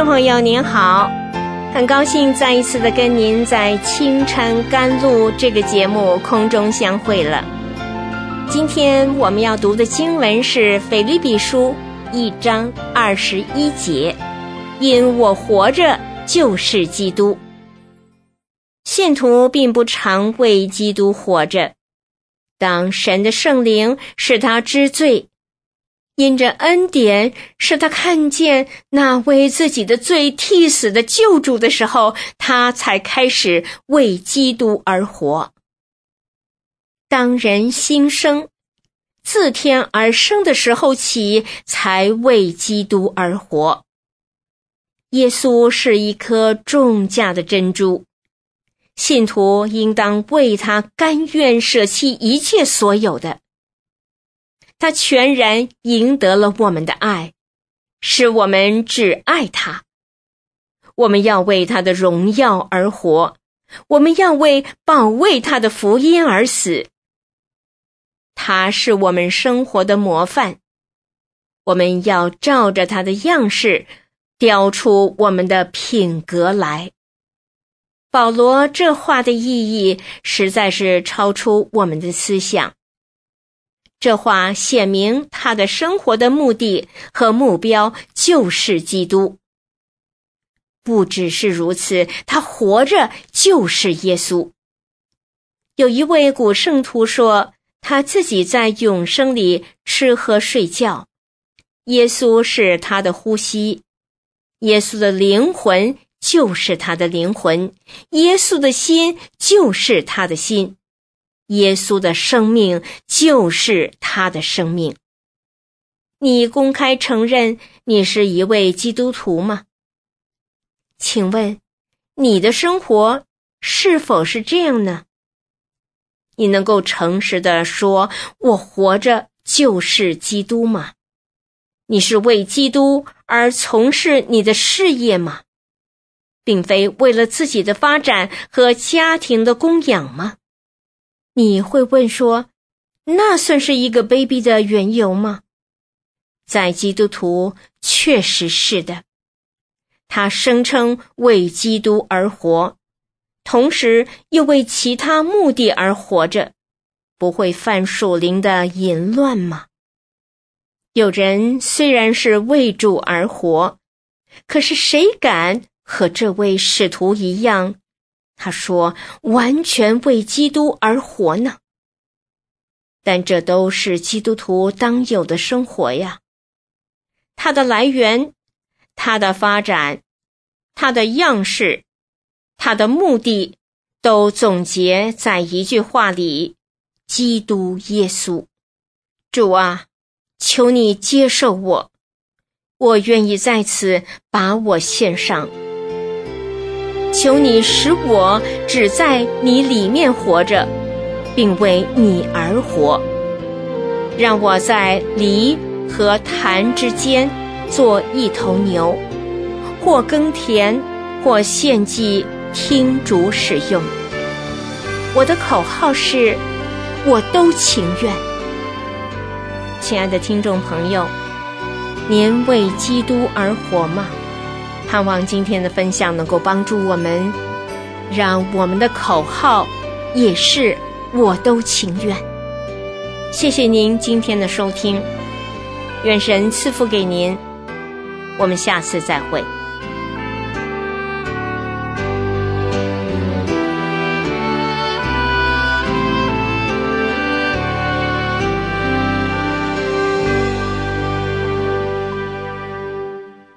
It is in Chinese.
众朋友您好，很高兴再一次的跟您在清晨甘露这个节目空中相会了。今天我们要读的经文是腓立比书1章21节，因我活着就是基督。信徒并不常为基督活着，当神的圣灵使他知罪，因着恩典使他看见那为自己的罪替死的救主的时候，他才开始为基督而活。当人新生，自天而生的时候起，才为基督而活。耶稣是一颗重价的珍珠，信徒应当为他甘愿舍弃一切所有的。他全然赢得了我们的爱，使我们只爱他。我们要为他的荣耀而活，我们要为保卫他的福音而死。他是我们生活的模范，我们要照着他的样式雕出我们的品格来。保罗这话的意义实在是超出我们的思想。这话显明他的生活的目的和目标就是基督。不只是如此，他活着就是耶稣。有一位古圣徒说，他自己在永生里吃喝睡觉，耶稣是他的呼吸，耶稣的灵魂就是他的灵魂，耶稣的心就是他的心，耶稣的生命就是他的生命。你公开承认你是一位基督徒吗？请问你的生活是否是这样呢？你能够诚实地说，我活着就是基督吗？你是为基督而从事你的事业吗？并非为了自己的发展和家庭的供养吗？你会问说，那算是一个卑鄙的缘由吗？在基督徒确实是的。他声称为基督而活，同时又为其他目的而活着，不会犯属灵的淫乱吗？有人虽然是为主而活，可是谁敢和这位使徒一样，他说完全为基督而活呢？但这都是基督徒当有的生活呀。它的来源，它的发展，它的样式，它的目的，都总结在一句话里：基督耶稣。主啊，求你接受我，我愿意在此把我献上。求你使我只在你里面活着，并为你而活。让我在犁和坛之间做一头牛，或耕田，或献祭，听主使用。我的口号是，我都情愿。亲爱的听众朋友，您为基督而活吗？盼望今天的分享能够帮助我们，让我们的口号也是我都情愿。谢谢您今天的收听，愿神赐福给您，我们下次再会。